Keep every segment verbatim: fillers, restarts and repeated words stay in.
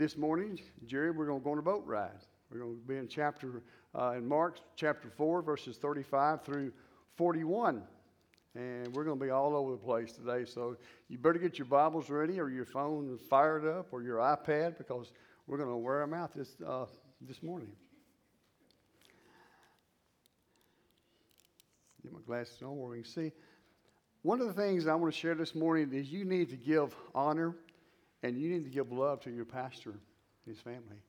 This morning, Jerry, we're going to go on a boat ride. We're going to be in chapter, uh, in Mark chapter four, verses thirty-five through forty-one. And we're going to be all over the place today. So you better get your Bibles ready or your phone fired up or your iPad because we're going to wear them out this, uh, this morning. Get my glasses on where we can see. One of the things I want to share this morning is you need to give honor and you need to give love to your pastor and his family.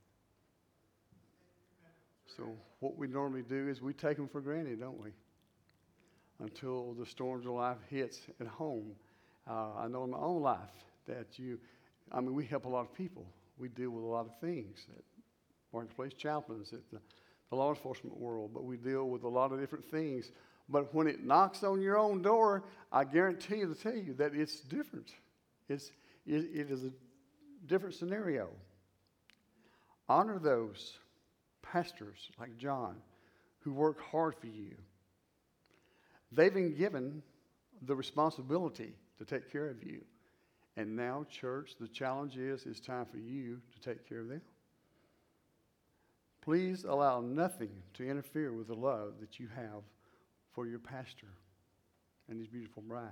So what we normally do is we take them for granted, don't we? Until the storms of life hits at home. Uh, I know in my own life that you, I mean, we help a lot of people. We deal with a lot of things at Marketplace Chaplains, at the, the law enforcement world, but we deal with a lot of different things. But when it knocks on your own door, I guarantee you to tell you that it's different. It's, it, it is a different scenario. Honor those pastors like John who work hard for you. They've been given the responsibility to take care of you. And now, church, the challenge is it's time for you to take care of them. Please allow nothing to interfere with the love that you have for your pastor and his beautiful bride.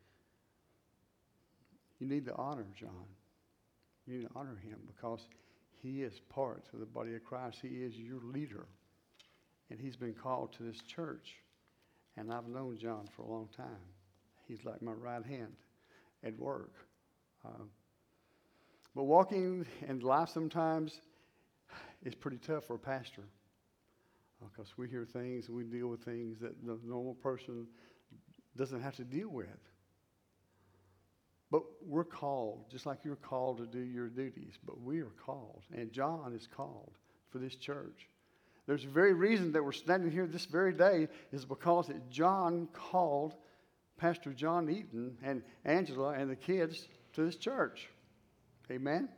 You need to honor John. You need to honor him because he is part of the body of Christ. He is your leader. And he's been called to this church. And I've known John for a long time. He's like my right hand at work. Uh, but walking in life sometimes is pretty tough for a pastor because uh, we hear things and we deal with things that the normal person doesn't have to deal with. But we're called, just like you're called to do your duties, but we are called, and John is called for this church. There's a very reason that we're standing here this very day is because that John called Pastor John Eaton and Angela and the kids to this church. Amen? Amen.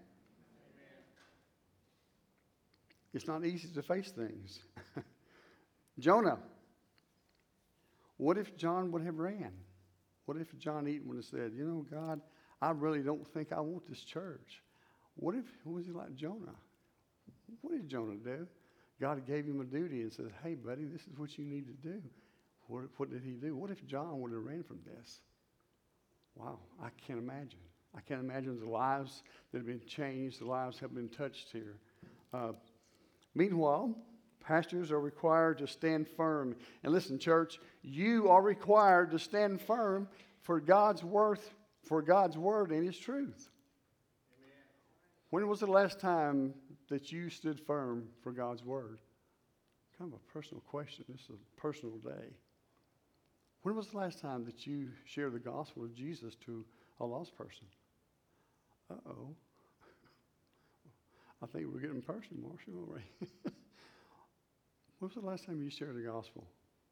It's not easy to face things. Jonah. What if John would have ran? What if John Eaton would have said, you know, God, I really don't think I want this church. What if, who was he like Jonah? What did Jonah do? God gave him a duty and said, hey, buddy, this is what you need to do. What, what did he do? What if John would have ran from this? Wow, I can't imagine. I can't imagine the lives that have been changed, the lives have been touched here. Uh, meanwhile, pastors are required to stand firm. And listen, church, you are required to stand firm for God's worth, for God's word and his truth. Amen. When was the last time that you stood firm for God's word? Kind of a personal question. This is a personal day. When was the last time that you shared the gospel of Jesus to a lost person? Uh-oh. I think we're getting personal, Marshall, aren't we? When was the last time you shared the gospel?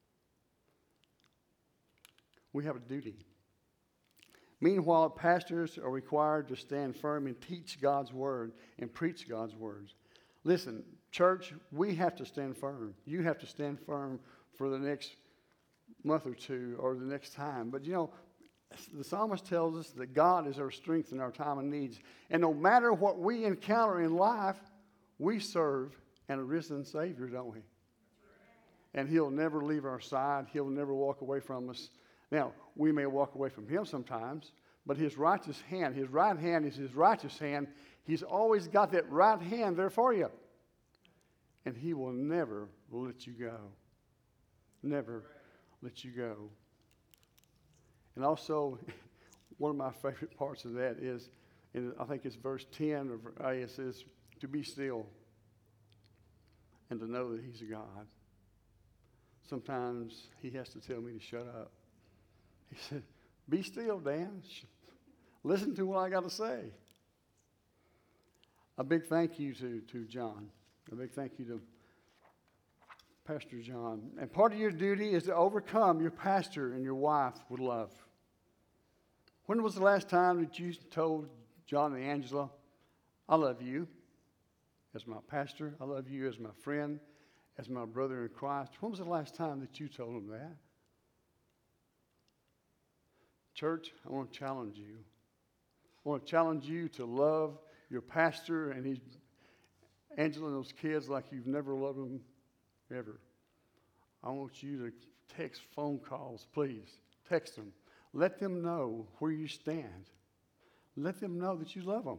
We have a duty. Meanwhile, pastors are required to stand firm and teach God's word and preach God's words. Listen, church, we have to stand firm. You have to stand firm for the next month or two or the next time. But you know, the psalmist tells us that God is our strength in our time of needs. And no matter what we encounter in life, we serve an arisen Savior, don't we? And he'll never leave our side. He'll never walk away from us. Now, we may walk away from him sometimes, but his righteous hand, his right hand is his righteous hand. He's always got that right hand there for you. And he will never let you go. Never let you go. And also, one of my favorite parts of that is, in, I think it's verse ten of A, it says, to be still and to know that he's a God. Sometimes he has to tell me to shut up. He said, be still, Dan. Listen to what I got to say. A big thank you to, to John. A big thank you to Pastor John. And part of your duty is to overcome your pastor and your wife with love. When was the last time that you told John and Angela, I love you as my pastor. I love you as my friend, as my brother in Christ. When was the last time that you told them that? Church, I want to challenge you. I want to challenge you to love your pastor and his Angela and those kids like you've never loved them ever. I want you to text phone calls, please. Text them. Let them know where you stand. Let them know that you love them.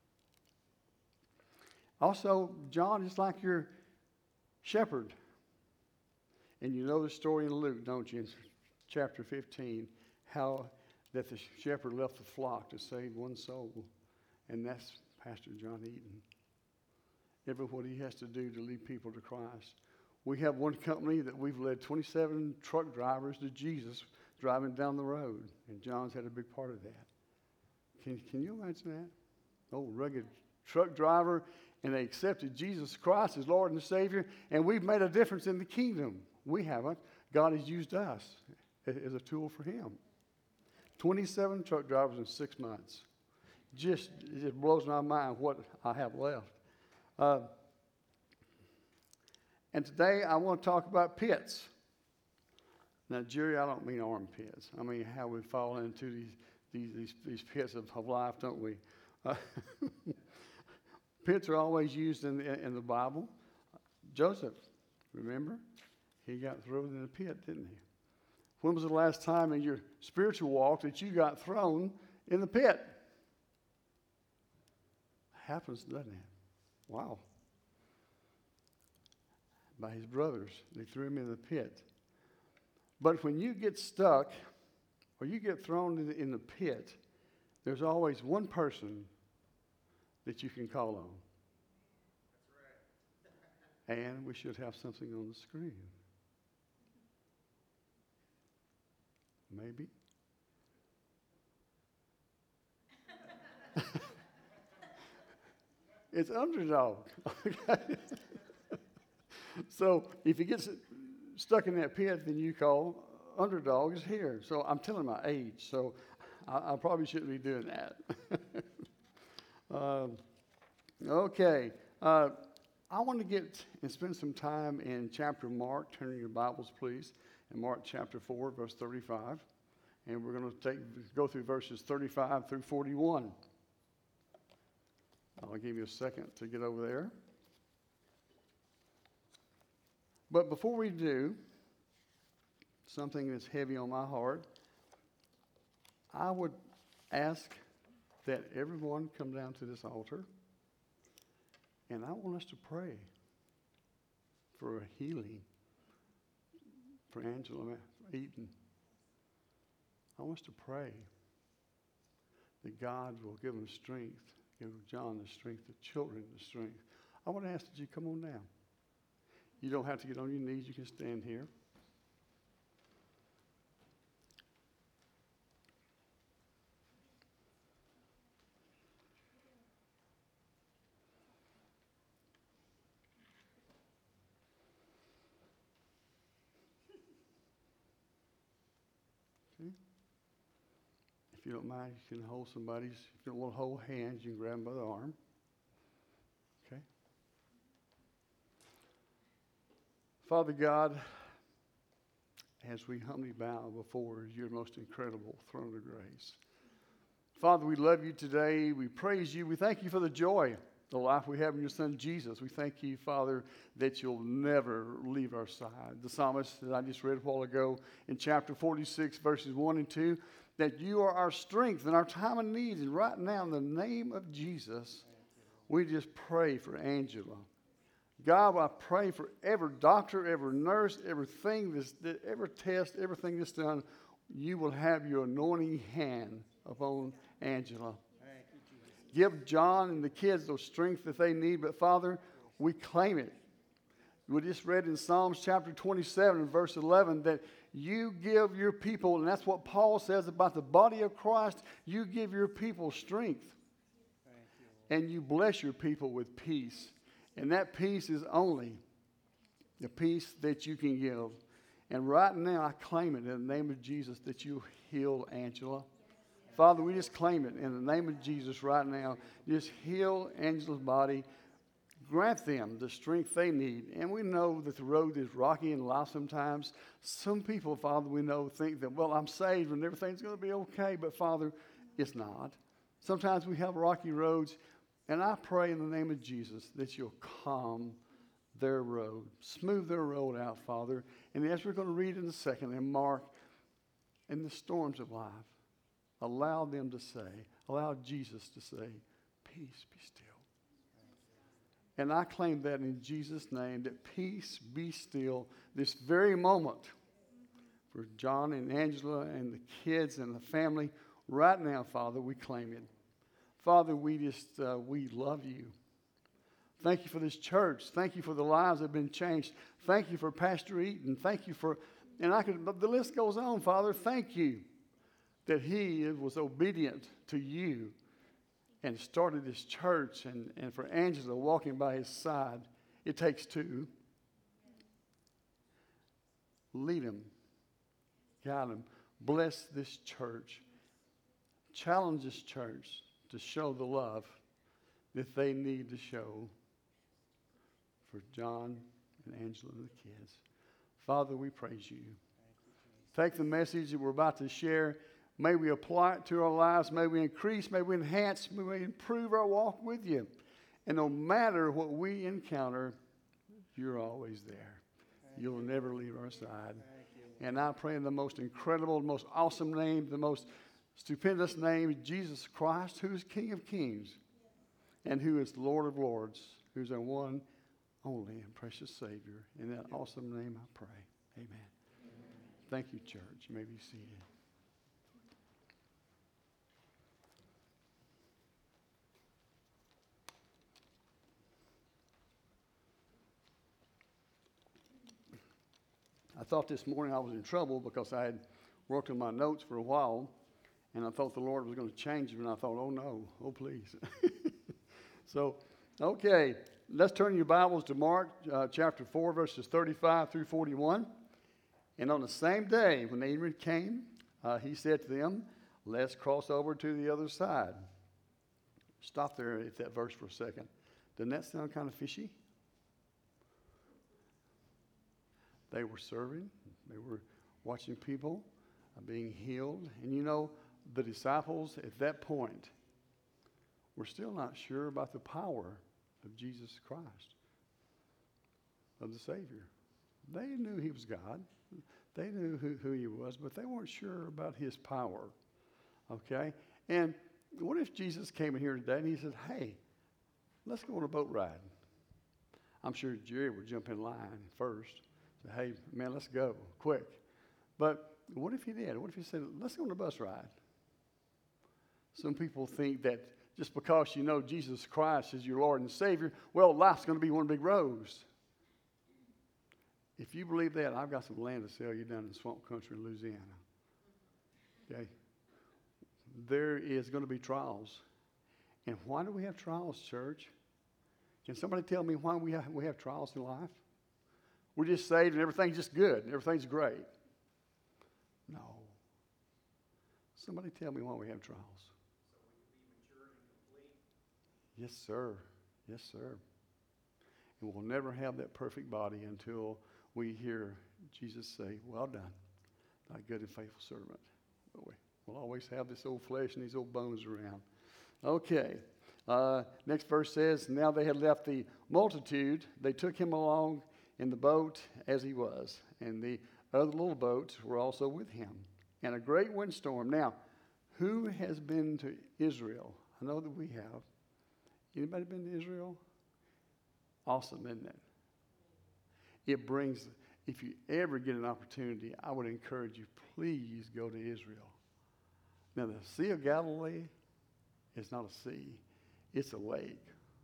Also, John is like your shepherd. And you know the story in Luke, don't you? In chapter fifteen, how that the shepherd left the flock to save one soul. And that's Pastor John Eaton. Ever what he has to do to lead people to Christ. We have one company that we've led twenty-seven truck drivers to Jesus driving down the road. And John's had a big part of that. Can, can you imagine that? Old rugged truck driver, and they accepted Jesus Christ as Lord and Savior, and we've made a difference in the kingdom. We haven't. God has used us as a tool for him. twenty-seven truck drivers in six months. Just, it just blows my mind what I have left. Uh, and today I want to talk about pits. Now, Jerry, I don't mean armpits. I mean how we fall into these these these, these pits of, of life, don't we? Uh, pits are always used in the, in the Bible. Joseph, remember? He got thrown in a pit, didn't he? When was the last time in your spiritual walk that you got thrown in the pit? Happens, doesn't it? Wow. By his brothers. They threw him in the pit. But when you get stuck or you get thrown in the, in the pit, there's always one person that you can call on. That's right. And we should have something on the screen. Maybe. It's Underdog. So if you get stuck in that pit, then you call Underdog is here. So I'm telling my age, so I, I probably shouldn't be doing that. um, okay. Uh, I want to get and spend some time in chapter Mark. Turn in your Bibles, please. In Mark chapter four, verse thirty-five. And we're going to take go through verses thirty-five through forty-one. I'll give you a second to get over there. But before we do, something that's heavy on my heart, I would ask that everyone come down to this altar, and I want us to pray for a healing for Angela Eaton. I want us to pray that God will give them strength, give John the strength, the children the strength. I want to ask that you come on down. You don't have to get on your knees. You can stand here. Okay. If you don't mind, you can hold somebody's. If you don't want to hold hands, you can grab them by the arm. Okay. Father God, as we humbly bow before your most incredible throne of grace. Father, we love you today. We praise you. We thank you for the joy, the life we have in your Son, Jesus. We thank you, Father, that you'll never leave our side. The psalmist that I just read a while ago in chapter forty-six, verses one and two, that you are our strength in our time of need. And right now, in the name of Jesus, we just pray for Angela. God, I pray for every doctor, every nurse, everything, that's, every test, everything that's done, you will have your anointing hand upon Angela. Give John and the kids the strength that they need, but Father, we claim it. We just read in Psalms chapter twenty-seven, verse eleven, that you give your people, and that's what Paul says about the body of Christ, you give your people strength. You, and you bless your people with peace. And that peace is only the peace that you can give. And right now, I claim it in the name of Jesus that you heal Angela. Father, we just claim it in the name of Jesus right now. Just heal Angela's body. Grant them the strength they need. And we know that the road is rocky in life sometimes. Some people, Father, we know think that, well, I'm saved and everything's going to be okay. But, Father, it's not. Sometimes we have rocky roads. And I pray in the name of Jesus that you'll calm their road, smooth their road out, Father. And as we're going to read in a second, and Mark, in the storms of life, allow them to say, allow Jesus to say, peace, be still. And I claim that in Jesus' name, that peace be still this very moment for John and Angela and the kids and the family. Right now, Father, we claim it. Father, we just, uh, we love you. Thank you for this church. Thank you for the lives that have been changed. Thank you for Pastor Eaton. Thank you for, and I could, but the list goes on, Father. Thank you that he was obedient to you and started this church, and, and for Angela walking by his side. It takes two. Lead him. Guide him. Bless this church. Challenge this church to show the love that they need to show for John and Angela and the kids. Father, we praise you. Take the message that we're about to share. May we apply it to our lives. May we increase. May we enhance. May we improve our walk with you. And no matter what we encounter, you're always there. You'll never leave our side. And I pray in the most incredible, most awesome name, the most stupendous name, Jesus Christ, who is King of Kings and who is Lord of Lords, who's our one, only, and precious Savior. In that awesome name I pray. Amen. Amen. Thank you, church. You may be seated. I thought this morning I was in trouble because I had worked on my notes for a while, and I thought the Lord was going to change them, and I thought, oh, no, oh, please. So, okay, let's turn your Bibles to Mark uh, chapter four, verses thirty-five through forty-one. And on the same day when the evening came, uh, he said to them, let's cross over to the other side. Stop there at that verse for a second. Doesn't that sound kind of fishy? They were serving. They were watching people uh, being healed. And you know, the disciples at that point were still not sure about the power of Jesus Christ, of the Savior. They knew he was God. They knew who, who he was, but they weren't sure about his power. Okay? And what if Jesus came in here today and he said, hey, let's go on a boat ride? I'm sure Jerry would jump in line first. Say, hey, man, let's go, quick. But what if he did? What if he said, let's go on a bus ride? Some people think that just because you know Jesus Christ is your Lord and Savior, well, life's going to be one big rose. If you believe that, I've got some land to sell you down in swamp country in Louisiana. Okay? There is going to be trials. And why do we have trials, church? Can somebody tell me why we have, we have trials in life? We're just saved and everything's just good and everything's great. No. Somebody tell me why we have trials. Yes, sir. Yes, sir. And we'll never have that perfect body until we hear Jesus say, well done, thy good and faithful servant. But we, we'll always have this old flesh and these old bones around. Okay. Uh, next verse says, now they had left the multitude. They took him along in the boat as he was. And the other little boats were also with him. And a great windstorm. Now, who has been to Israel? I know that we have. Anybody been to Israel? Awesome, isn't it? It brings, if you ever get an opportunity, I would encourage you, please go to Israel. Now, the Sea of Galilee is not a sea. It's a lake.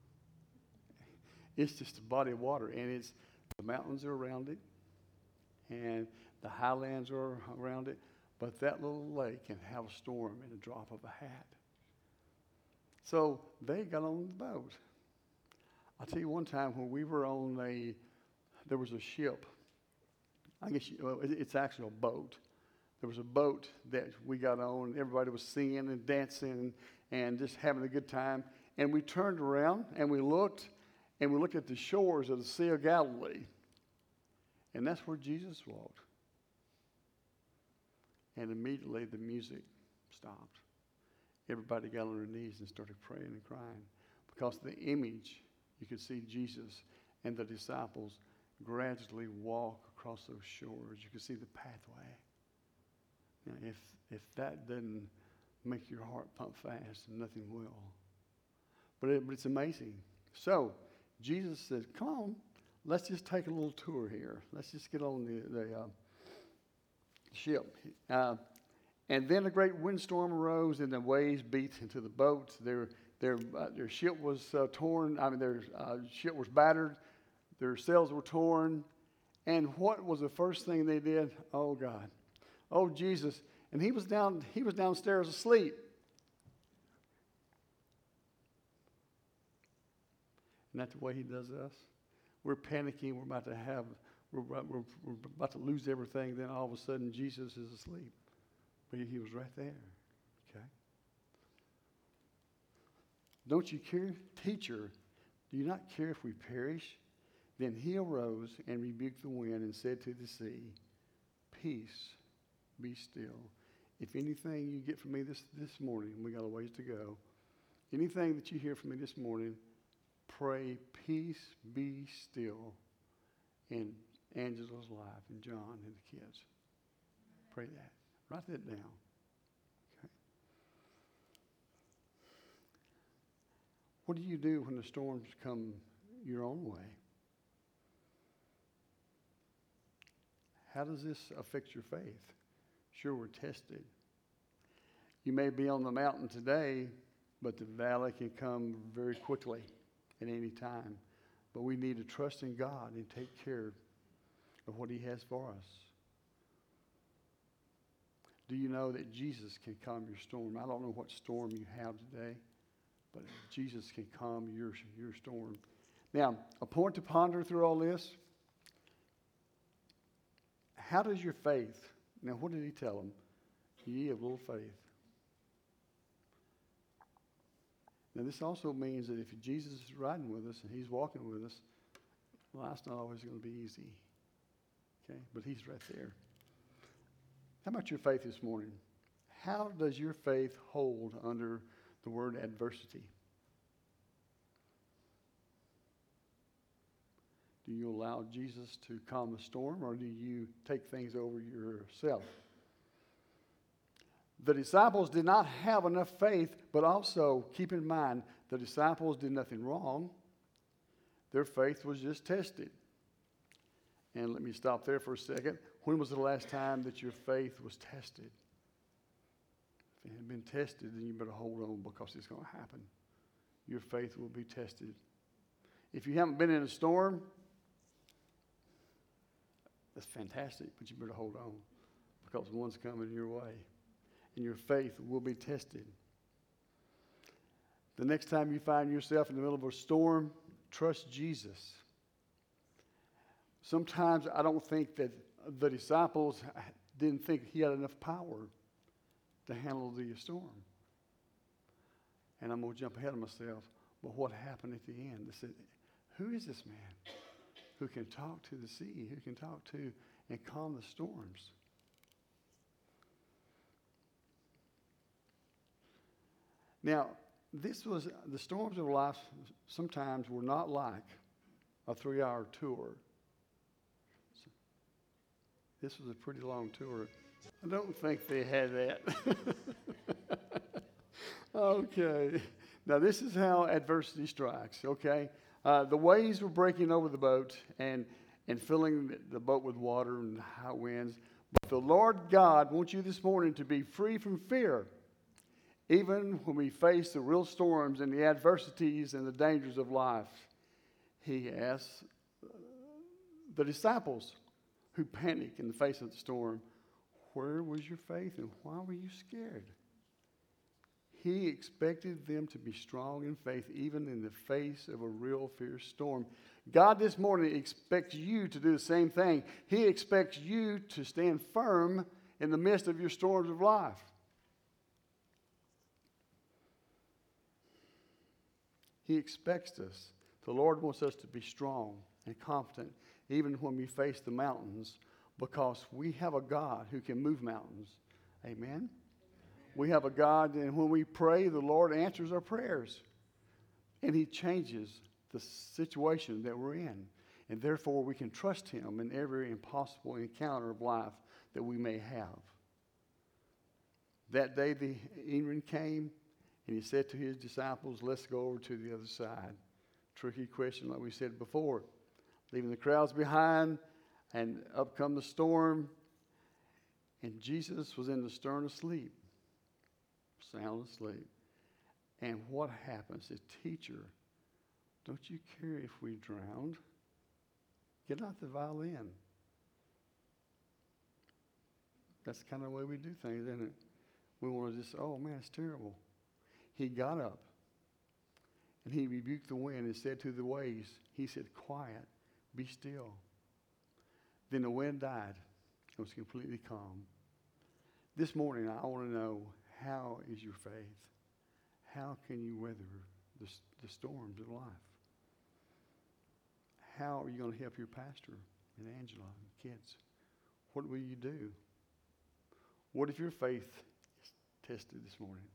It's just a body of water, and it's the mountains are around it, and the highlands are around it, but that little lake can have a storm in a drop of a hat. So they got on the boat. I'll tell you one time when we were on a, there was a ship. I guess you, well, it's actually a boat. There was a boat that we got on. Everybody was singing and dancing and just having a good time. And we turned around and we looked, and we looked at the shores of the Sea of Galilee. And that's where Jesus walked. And immediately the music stopped. Everybody got on their knees and started praying and crying because the image, you could see Jesus and the disciples gradually walk across those shores. You could see the pathway. Now, if, if that doesn't make your heart pump fast, nothing will. But, it, but it's amazing. So, Jesus said, come on, let's just take a little tour here. Let's just get on the, the uh, ship. Uh, and then a great windstorm arose, and the waves beat into the boat. Their, their, uh, their ship was uh, torn. I mean, their uh, ship was battered. Their sails were torn. And what was the first thing they did? Oh, God. Oh, Jesus. And he was down, he was downstairs asleep. Isn't that the way he does us? We're panicking. We're about to have, we're, we're, we're about to lose everything. Then all of a sudden, Jesus is asleep. But he was right there. Okay. Don't you care? Teacher, do you not care if we perish? Then he arose and rebuked the wind and said to the sea, peace, be still. If anything you get from me this, this morning, we got a ways to go. Anything that you hear from me this morning, pray, peace, be still in Angela's life and John and the kids. Pray that. Write that down. Okay. What do you do when the storms come your own way? How does this affect your faith? Sure, we're tested. You may be on the mountain today, but the valley can come very quickly at any time. But we need to trust in God and take care of what he has for us. Do you know that Jesus can calm your storm? I don't know what storm you have today, but Jesus can calm your, your storm. Now, a point to ponder through all this. How does your faith, now what did he tell them? Ye of little faith. Now this also means that if Jesus is riding with us and he's walking with us, life's not always going to be easy. Okay, but he's right there. How about your faith this morning? How does your faith hold under the word adversity? Do you allow Jesus to calm the storm, or do you take things over yourself? The disciples did not have enough faith, but also keep in mind, the disciples did nothing wrong. Their faith was just tested. And let me stop there for a second. When was the last time that your faith was tested? If it had been tested, then you better hold on, because it's going to happen. Your faith will be tested. If you haven't been in a storm, that's fantastic, but you better hold on, because one's coming your way, and your faith will be tested. The next time you find yourself in the middle of a storm, trust Jesus. Sometimes I don't think that the disciples didn't think he had enough power to handle the storm. And I'm going to jump ahead of myself, but what happened at the end? They said, who is this man who can talk to the sea, who can talk to and calm the storms? Now, this was, the storms of life sometimes were not like a three-hour tour. So this was a pretty long tour. I don't think they had that. Okay. Now, this is how adversity strikes, okay? Uh, the waves were breaking over the boat and, and filling the boat with water and high winds. But the Lord God wants you this morning to be free from fear, even when we face the real storms and the adversities and the dangers of life. He asks the disciples who panic in the face of the storm, where was your faith and why were you scared? He expected them to be strong in faith, even in the face of a real fierce storm. God this morning expects you to do the same thing. He expects you to stand firm in the midst of your storms of life. He expects us. The Lord wants us to be strong and confident, even when we face the mountains, because we have a God who can move mountains. Amen? We have a God, and when we pray, the Lord answers our prayers. And he changes the situation that we're in. And therefore, we can trust him in every impossible encounter of life that we may have. That day, the evening came, and he said to his disciples, let's go over to the other side. Tricky question, like we said before. Leaving the crowds behind, and up come the storm. And Jesus was in the stern asleep, sound asleep. And what happens? The teacher, don't you care if we drowned? Get out the violin. That's kind of the way we do things, isn't it? We want to just, oh man, it's terrible. He got up and he rebuked the wind and said to the waves, he said, quiet, be still. Then the wind died. It was completely calm. This morning, I want to know, how is your faith? How can you weather the, the storms of life? How are you going to help your pastor and Angela and kids? What will you do? What if your faith is tested this morning?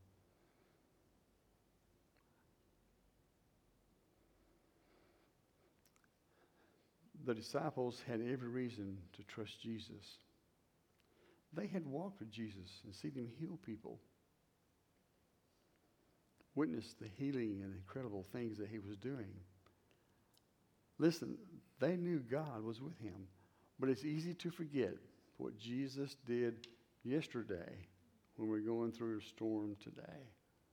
The disciples had every reason to trust Jesus. They had walked with Jesus and seen him heal people, witnessed the healing and incredible things that he was doing. Listen, they knew God was with him, but it's easy to forget what Jesus did yesterday when we're going through a storm today.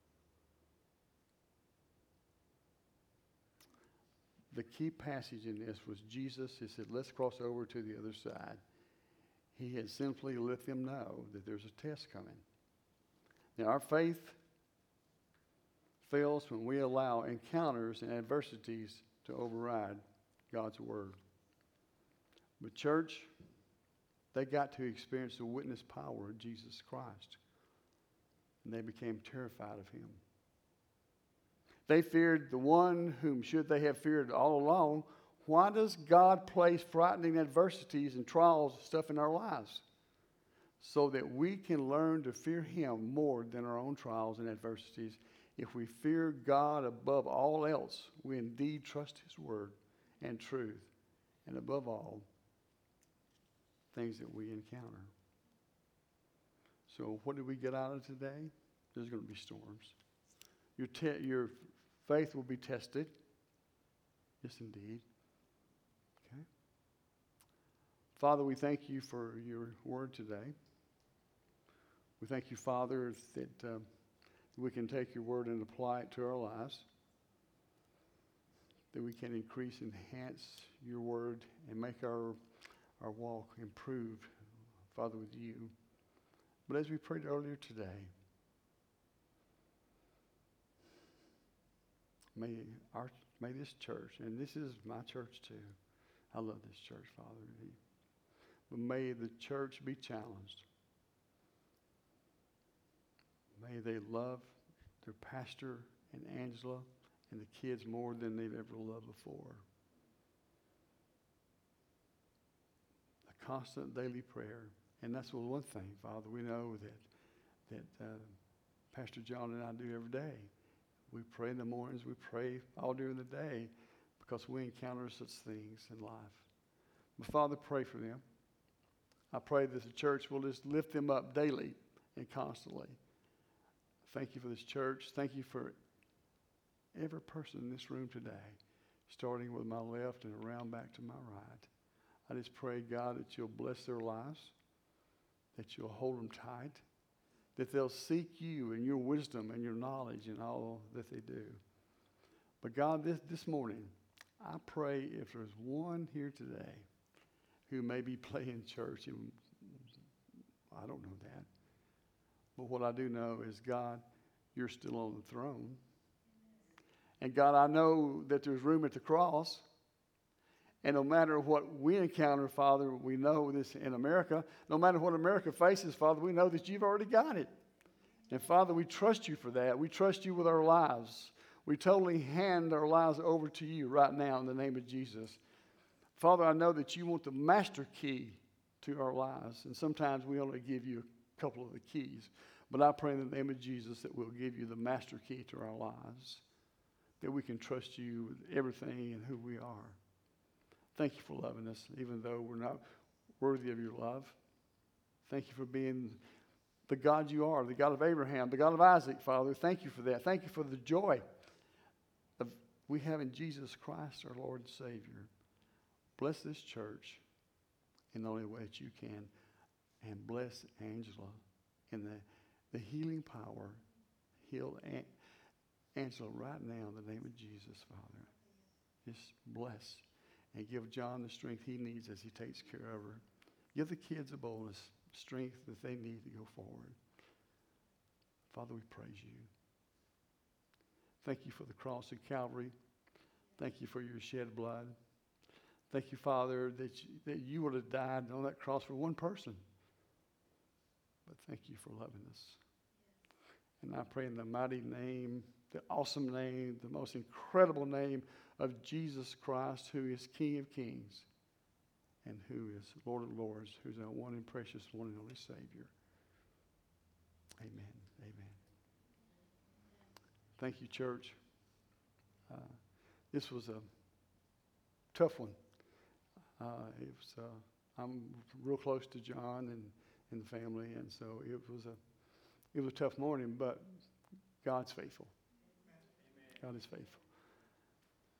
The key passage in this was Jesus. He said, let's cross over to the other side. He had simply let them know that there's a test coming. Now, our faith fails when we allow encounters and adversities to override God's word. But church, they got to experience the witness power of Jesus Christ. And they became terrified of him. They feared the one whom should they have feared all along. Why does God place frightening adversities and trials and stuff in our lives? So that we can learn to fear him more than our own trials and adversities. If we fear God above all else, we indeed trust his word and truth. And above all, things that we encounter. So what did we get out of today? There's going to be storms. Your, te- your faith will be tested. Yes, indeed. Okay. Father, we thank you for your word today. We thank you, Father, that uh, we can take your word and apply it to our lives, that we can increase, enhance your word, and make our, our walk improved, Father, with you. But as we prayed earlier today, may our may this church, and this is my church too. I love this church, Father. But may the church be challenged. May they love their pastor and Angela and the kids more than they've ever loved before. A constant daily prayer. And that's one thing, Father, we know that, that uh, Pastor John and I do every day. We pray in the mornings, we pray all during the day because we encounter such things in life. But Father, pray for them. I pray that the church will just lift them up daily and constantly. Thank you for this church. Thank you for every person in this room today, starting with my left and around back to my right. I just pray, God, that you'll bless their lives, that you'll hold them tight, that they'll seek you and your wisdom and your knowledge in all that they do. But God, this, this morning, I pray if there's one here today who may be playing church, and I don't know that. But what I do know is, God, you're still on the throne. And God, I know that there's room at the cross. And no matter what we encounter, Father, we know this in America. No matter what America faces, Father, we know that you've already got it. And Father, we trust you for that. We trust you with our lives. We totally hand our lives over to you right now in the name of Jesus. Father, I know that you want the master key to our lives. And sometimes we only give you a couple of the keys. But I pray in the name of Jesus that we'll give you the master key to our lives. that we can trust you with everything and who we are. Thank you for loving us, even though we're not worthy of your love. Thank you for being the God you are, the God of Abraham, the God of Isaac, Father. Thank you for that. Thank you for the joy of we have in Jesus Christ, our Lord and Savior. Bless this church in the only way that you can. And bless Angela in the, the healing power. Heal An- Angela right now in the name of Jesus, Father. Just bless and give John the strength he needs as he takes care of her. Give the kids a boldness, strength that they need to go forward. Father, we praise you. Thank you for the cross of Calvary. Thank you for your shed blood. Thank you, Father, that you, that you would have died on that cross for one person. But thank you for loving us. And I pray in the mighty name, the awesome name, the most incredible name of Jesus Christ, who is King of Kings and who is Lord of Lords, who's our one and precious, one and only Savior. Amen. Amen. Thank you, church. Uh, this was a tough one. Uh, it was, uh, I'm real close to John and, and the family, and so it was a it was a tough morning, but God's faithful. Amen. God is faithful.